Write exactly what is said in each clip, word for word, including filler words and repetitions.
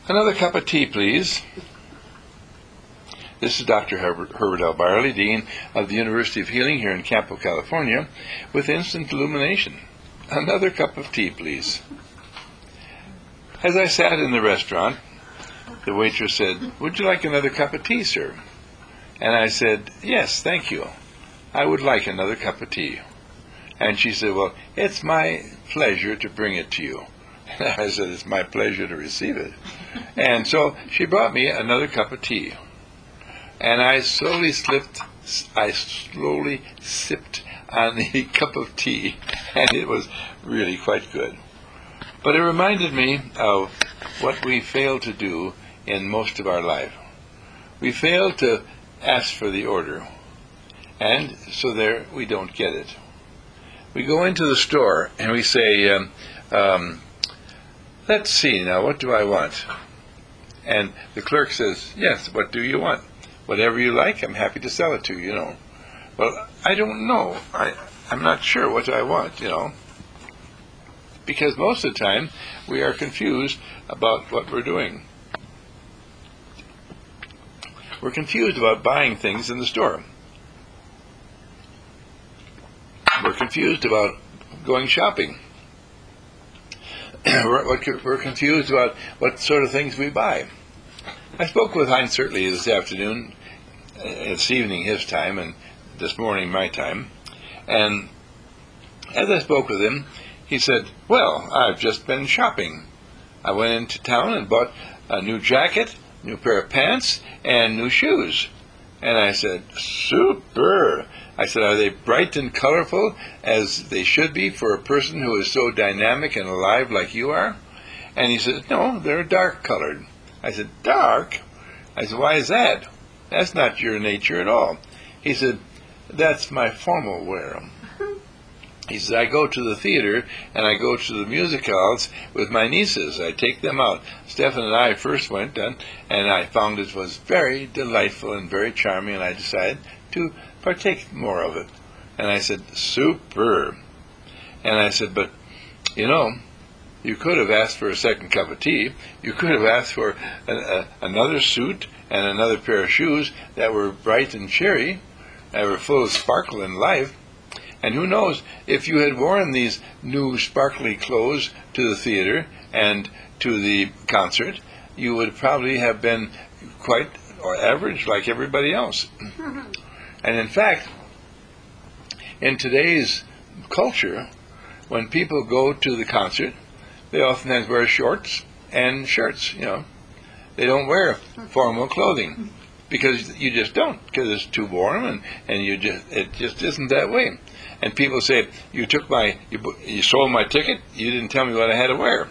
Another cup of tea, please. This is Doctor Herbert, Herbert L. Byerly, Dean of the University of Healing here in Campo, California, with instant illumination. Another cup of tea, please. As I sat in the restaurant, the waitress said, "Would you like another cup of tea, sir?" And I said, "Yes, thank you. I would like another cup of tea." And she said, "Well, it's my pleasure to bring it to you." And I said, "It's my pleasure to receive it." And so she brought me another cup of tea. And I slowly slipped, I slowly sipped on the cup of tea, and it was really quite good. But it reminded me of what we fail to do in most of our life. We fail to ask for the order, and so there we don't get it. We go into the store and we say, um, um, "Let's see now, what do I want?" And the clerk says, "Yes, what do you want? Whatever you like, I'm happy to sell it to you, you know." Well, I don't know. I, I'm not sure what I want, you know. Because most of the time, we are confused about what we're doing. We're confused about buying things in the store. We're confused about going shopping. we're, we're confused about what sort of things we buy. I spoke with Heinz Sertli this afternoon, this evening his time, and this morning my time. And as I spoke with him, he said, "Well, I've just been shopping. I went into town and bought a new jacket, new pair of pants, and new shoes." And I said, "Super!" I said, "Are they bright and colorful as they should be for a person who is so dynamic and alive like you are?" And he said, "No, they're dark colored." I said, "Dark?" I said, "Why is that? That's not your nature at all." He said, "That's my formal wear." He said, "I go to the theater and I go to the music halls with my nieces. I take them out. Stephen and I first went, and, and I found it was very delightful and very charming, and I decided to partake more of it." And I said, "Super." And I said, "But, you know, you could have asked for a second cup of tea. You could have asked for a, a, another suit and another pair of shoes that were bright and cheery, that were full of sparkle and life. And who knows, if you had worn these new sparkly clothes to the theater and to the concert, you would probably have been quite or average like everybody else." And in fact, in today's culture, when people go to the concert, they oftentimes wear shorts and shirts, you know. They don't wear formal clothing because you just don't, because it's too warm, and, and you just it just isn't that way. And people say, "You took my, you, you sold my ticket, you didn't tell me what I had to wear."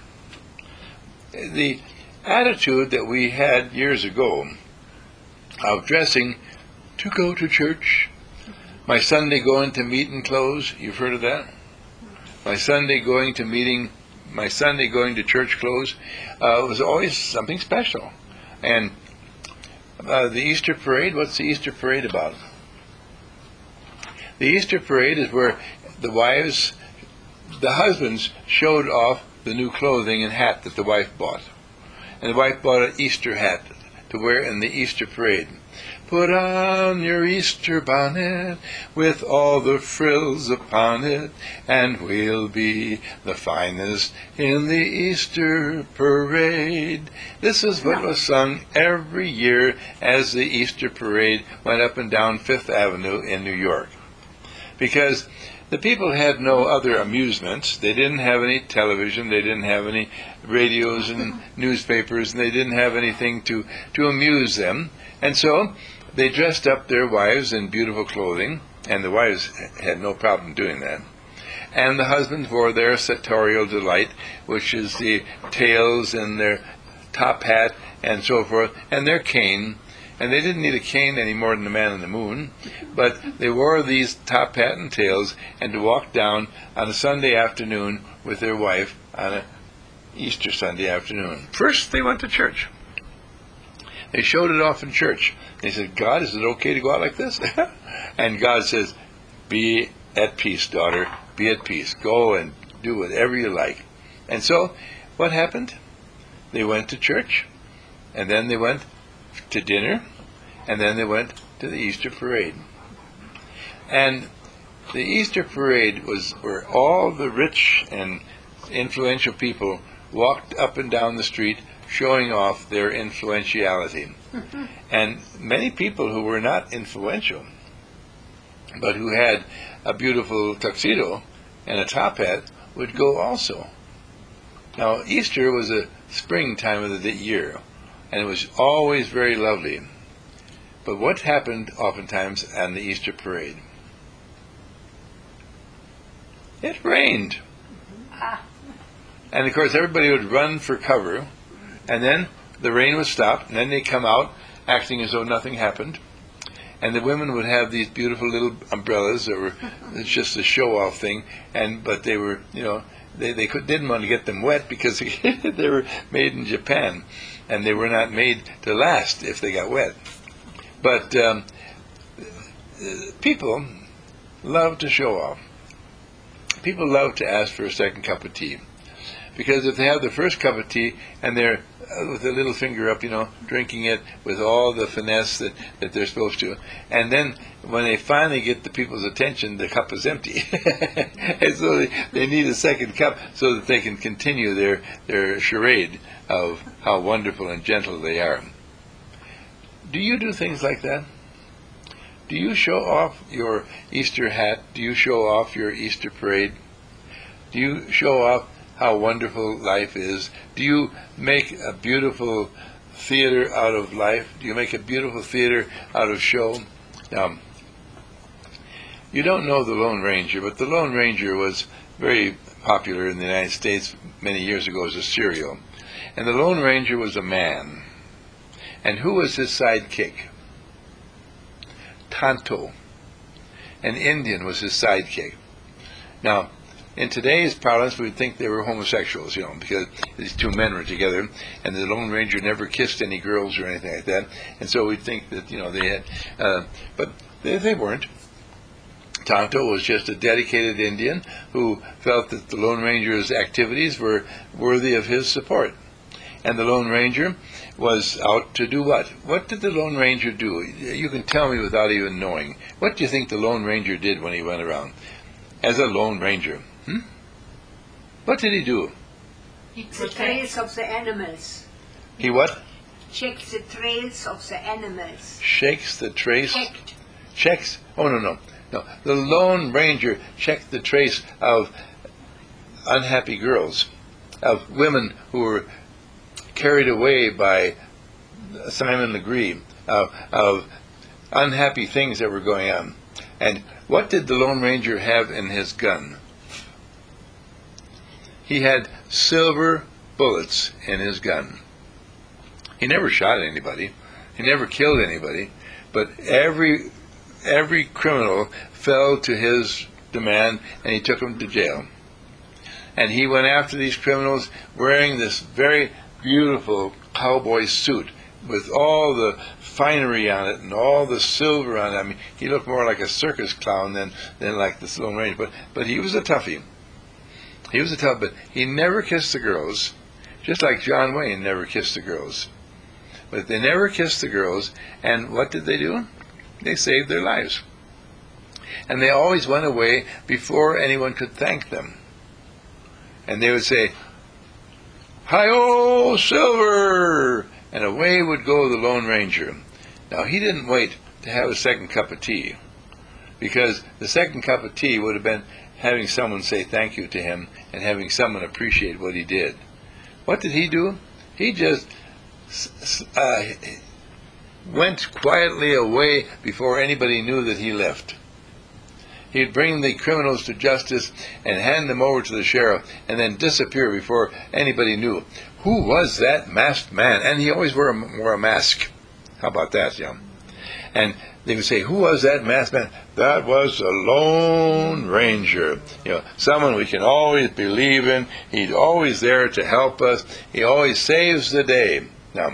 The attitude that we had years ago of dressing to go to church, my Sunday going to meeting clothes, you've heard of that? My Sunday going to meeting, my Sunday going to church clothes uh, was always something special. And uh, the Easter parade, what's the Easter parade about? The Easter parade is where the wives, the husbands showed off the new clothing and hat that the wife bought. And the wife bought an Easter hat to wear in the Easter parade. "Put on your Easter bonnet with all the frills upon it, and we'll be the finest in the Easter parade." This is what was sung every year as the Easter parade went up and down Fifth Avenue in New York. Because the people had no other amusements. They didn't have any television, they didn't have any radios and newspapers, and they didn't have anything to, to amuse them. And so they dressed up their wives in beautiful clothing, and the wives had no problem doing that. And the husbands wore their sartorial delight, which is the tails and their top hat and so forth, and their cane. And they didn't need a cane any more than the man in the moon, but they wore these top hat and tails, and to walk down on a Sunday afternoon with their wife on a Easter Sunday afternoon. First, they went to church. They showed it off in church. They said, "God, is it okay to go out like this?" And God says, "Be at peace, daughter. Be at peace. Go and do whatever you like." And so, what happened? They went to church, and then they went to dinner, and then they went to the Easter parade. And the Easter parade was where all the rich and influential people walked up and down the street showing off their influentiality. And many people who were not influential, but who had a beautiful tuxedo and a top hat, would go also. Now, Easter was a spring time of the year, and it was always very lovely. But what happened oftentimes on the Easter parade? It rained. And of course everybody would run for cover, and then the rain would stop, and then they'd come out acting as though nothing happened. And the women would have these beautiful little umbrellas that were it's just a show-off thing, and but they were, you know, they they could, didn't want to get them wet because they were made in Japan, and they were not made to last if they got wet. But um, people love to show off. People love to ask for a second cup of tea, because if they have the first cup of tea and they're uh, with a little finger up, you know, drinking it with all the finesse that, that they're supposed to, and then when they finally get the people's attention, the cup is empty. And so they, they need a second cup so that they can continue their, their charade of how wonderful and gentle they are. Do you do things like that? Do you show off your Easter hat? Do you show off your Easter parade? Do you show off how wonderful life is? Do you make a beautiful theater out of life? Do you make a beautiful theater out of show? Now, you don't know the Lone Ranger, but the Lone Ranger was very popular in the United States many years ago as a cereal. And the Lone Ranger was a man. And who was his sidekick? Tonto. An Indian was his sidekick. Now, in today's parlance, we would think they were homosexuals, you know, because these two men were together, and the Lone Ranger never kissed any girls or anything like that, and so we'd think that, you know, they had, uh, but they, they weren't. Tonto was just a dedicated Indian who felt that the Lone Ranger's activities were worthy of his support. And the Lone Ranger was out to do what? What did the Lone Ranger do? You can tell me without even knowing. What do you think the Lone Ranger did when he went around as a Lone Ranger? Hmm? What did he do? He the trails of the animals. He what? Checks the trails of the animals. Shakes the trace? Checked. Checks? Oh, no, no. No. The Lone Ranger checked the trace of unhappy girls, of women who were carried away by Simon Legree, of, of unhappy things that were going on. And what did the Lone Ranger have in his gun? He had silver bullets in his gun. He never shot anybody. He never killed anybody. But every every criminal fell to his demand, and he took them to jail. And he went after these criminals wearing this very beautiful cowboy suit with all the finery on it and all the silver on it. I mean, he looked more like a circus clown than, than like this Lone Ranger. But, but he was a toughie. He was a tough, but he never kissed the girls, just like John Wayne never kissed the girls. But they never kissed the girls, and what did they do? They saved their lives. And they always went away before anyone could thank them. And they would say, "Hi-oh, Silver!" And away would go the Lone Ranger. Now, he didn't wait to have a second cup of tea, because the second cup of tea would have been having someone say thank you to him and having someone appreciate what he did. What did he do? He just uh, went quietly away before anybody knew that he left. He'd bring the criminals to justice and hand them over to the sheriff and then disappear before anybody knew. Who was that masked man? And he always wore a, wore a mask. How about that, yeah? And they would say, "Who was that masked man?" "That was the Lone Ranger. You know, someone we can always believe in. He's always there to help us. He always saves the day." Now,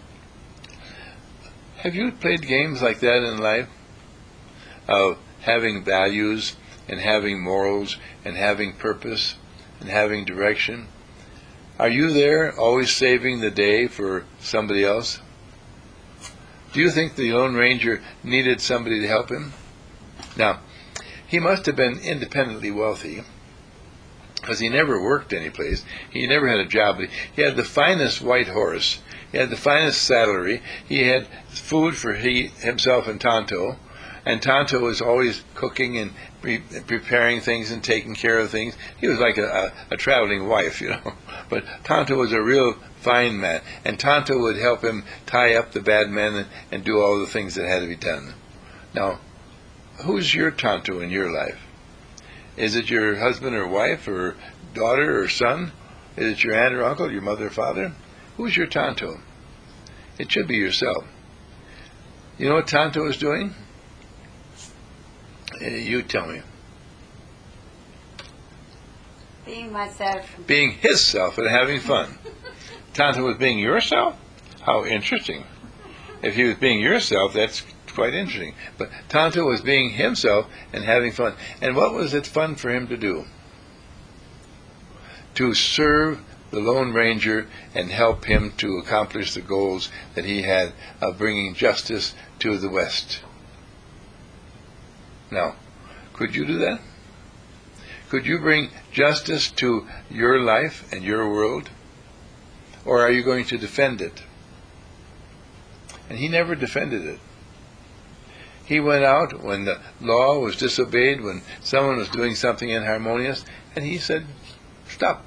have you played games like that in life? Of having values and having morals and having purpose and having direction? Are you there always saving the day for somebody else? Do you think the Lone Ranger needed somebody to help him? Now, he must have been independently wealthy, because he never worked any place. He never had a job. He had the finest white horse. He had the finest saddlery. He had food for he himself and Tonto. And Tonto was always cooking and pre- preparing things and taking care of things. He was like a, a, a traveling wife, you know. But Tonto was a real fine man. And Tonto would help him tie up the bad men and, and do all the things that had to be done. Now, who's your Tonto in your life? Is it your husband or wife or daughter or son? Is it your aunt or uncle, your mother or father? Who's your Tonto? It should be yourself. You know what Tonto is doing? Uh, you tell me. Being myself. Being his self and having fun. Tonto was being yourself? How interesting. If he was being yourself, that's quite interesting. But Tonto was being himself and having fun. And what was it fun for him to do? To serve the Lone Ranger and help him to accomplish the goals that he had of bringing justice to the West. Now, could you do that? Could you bring justice to your life and your world? Or are you going to defend it? And he never defended it. He went out when the law was disobeyed, when someone was doing something inharmonious, and he said, stop.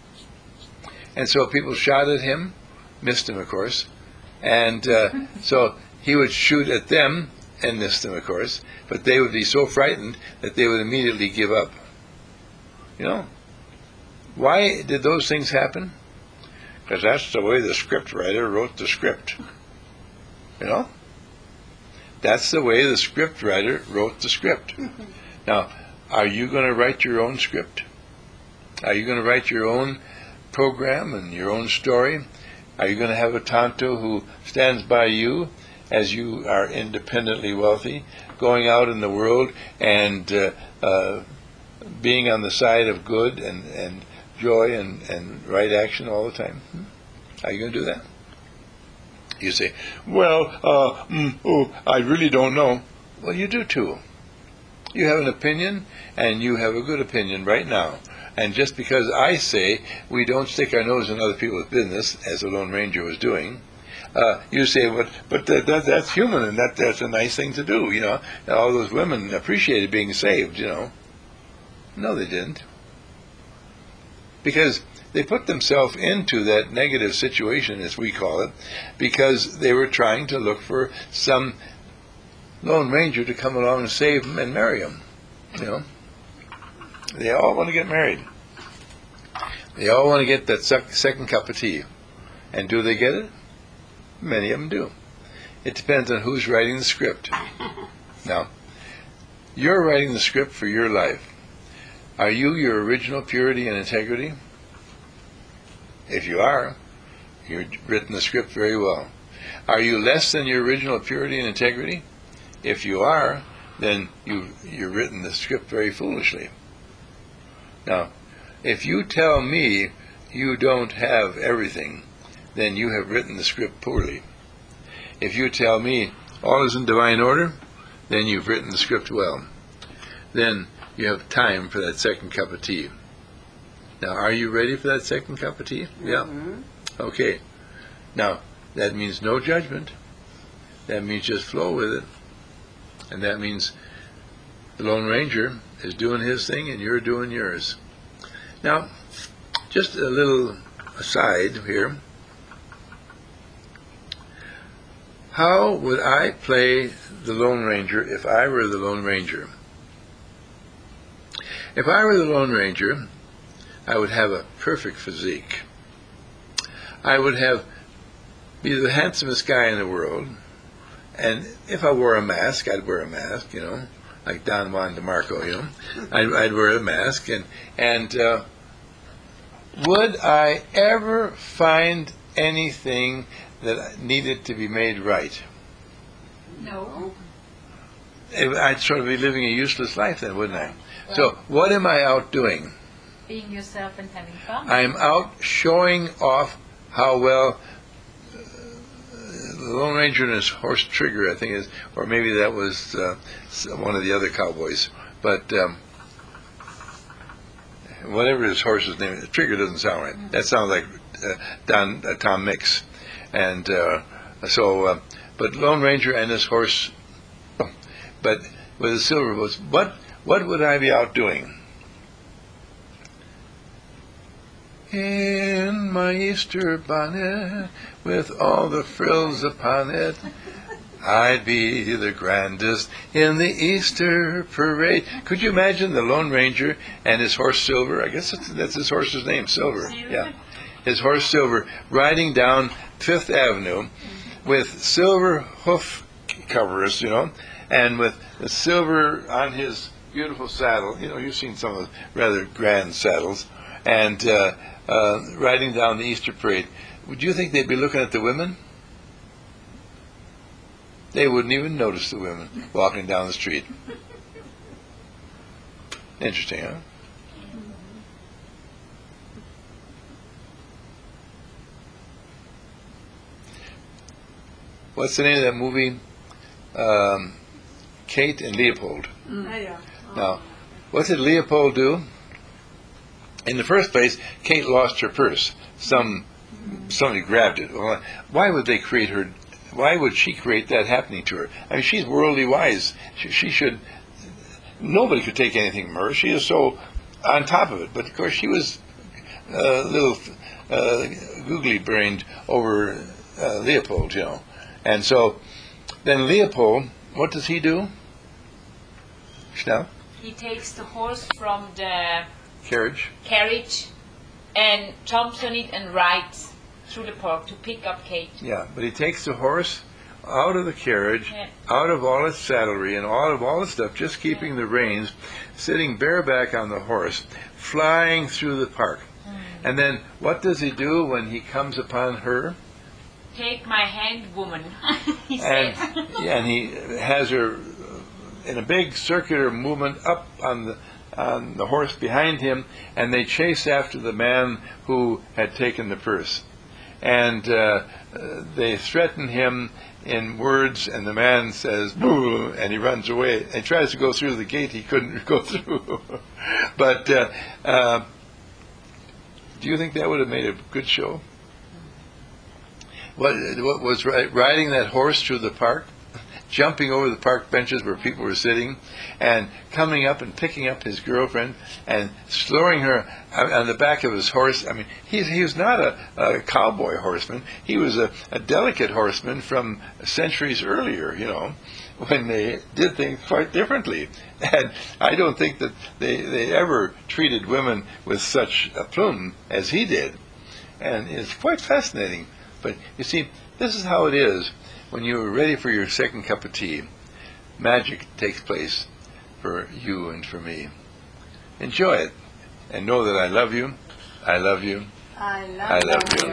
And so people shot at him, missed him, of course, and uh, so he would shoot at them and missed them, of course, but they would be so frightened that they would immediately give up. You know? Why did those things happen? Because that's the way the script writer wrote the script. You know? That's the way the script writer wrote the script. Now, are you going to write your own script? Are you going to write your own program and your own story? Are you going to have a Tonto who stands by you as you are independently wealthy, going out in the world and uh, uh, being on the side of good and, and joy and, and right action all the time? Hmm? Are you going to do that? You say, well, uh, mm, oh, I really don't know. Well, you do too. You have an opinion, and you have a good opinion right now. And just because I say we don't stick our nose in other people's business, as the Lone Ranger was doing, uh, you say, but but that, that, that's human, and that that's a nice thing to do, you know. All those women appreciated being saved, you know. No, they didn't. Because they put themselves into that negative situation, as we call it, because they were trying to look for some Lone Ranger to come along and save them and marry them. You know, they all want to get married. They all want to get that sec- second cup of tea. And do they get it? Many of them do. It depends on who's writing the script. Now, you're writing the script for your life. Are you your original purity and integrity? If you are, you've written the script very well. Are you less than your original purity and integrity? If you are, then you, you've written the script very foolishly. Now, if you tell me you don't have everything, then you have written the script poorly. If you tell me all is in divine order, then you've written the script well. Then you have time for that second cup of tea. Now, are you ready for that second cup of tea? Yeah. Mm-hmm. Okay. Now, that means no judgment. That means just flow with it. And that means the Lone Ranger is doing his thing and you're doing yours. Now, just a little aside here. How would I play the Lone Ranger if I were the Lone Ranger? If I were the Lone Ranger, I would have a perfect physique. I would have be the handsomest guy in the world. And if I wore a mask, I'd wear a mask, you know, like Don Juan DeMarco, you know. I'd, I'd wear a mask. And, and uh, would I ever find anything that needed to be made right? No. I'd sort of be living a useless life then, wouldn't I? So what am I out doing? being yourself and having fun. I'm out showing off how well uh, the Lone Ranger and his horse Trigger, I think is, or maybe that was uh, one of the other cowboys. But um, whatever his horse's name is, Trigger doesn't sound right. Mm-hmm. That sounds like uh, Don uh, Tom Mix, and uh, so. Uh, but Lone Ranger and his horse, but with the silver boots. What what would I be out doing? In my Easter bonnet, with all the frills upon it, I'd be the grandest in the Easter parade. Could you imagine the Lone Ranger and his horse Silver? I guess that's, that's his horse's name, Silver. Silver. Yeah, his horse Silver riding down Fifth Avenue with silver hoof covers, you know, and with the silver on his beautiful saddle. You know, you've seen some of the rather grand saddles, and uh, uh, riding down the Easter parade. Would you think they'd be looking at the women? They wouldn't even notice the women walking down the street. Interesting, huh? What's the name of that movie? Um, Kate and Leopold. Mm. Oh, yeah. Now, what did Leopold do? In the first place, Kate lost her purse. Some somebody grabbed it. Well, why would they create her? Why would she create that happening to her? I mean, she's worldly wise. She, she should. Nobody could take anything from her. She is so on top of it. But of course, she was a little uh, googly-brained over uh, Leopold, you know. And so, then Leopold, what does he do? Schnell? He takes the horse from the Carriage. carriage and jumps on it and rides through the park to pick up Kate. Yeah, but he takes the horse out of the carriage, Yeah. out of all its saddlery and all of all the stuff, just keeping Yeah. the reins, sitting bareback on the horse, flying through the park. Mm. And then what does he do when he comes upon her? Take my hand, woman, he And, said. yeah, and he has her in a big circular movement up on the on the horse behind him, and they chase after the man who had taken the purse. And uh, uh, they threaten him in words, and the man says, "Boo!" and he runs away. And he tries to go through the gate he couldn't go through. But uh, uh, do you think that would have made a good show? What, what was ri- riding that horse through the park, jumping over the park benches where people were sitting, and coming up and picking up his girlfriend and throwing her on the back of his horse. I mean, he, he was not a, a cowboy horseman. He was a, a delicate horseman from centuries earlier, you know, when they did things quite differently. And I don't think that they, they ever treated women with such aplomb as he did. And it's quite fascinating. But you see, this is how it is when you're ready for your second cup of tea. Magic takes place for you and for me. Enjoy it, and know that I love you. I love you. I love, I love you.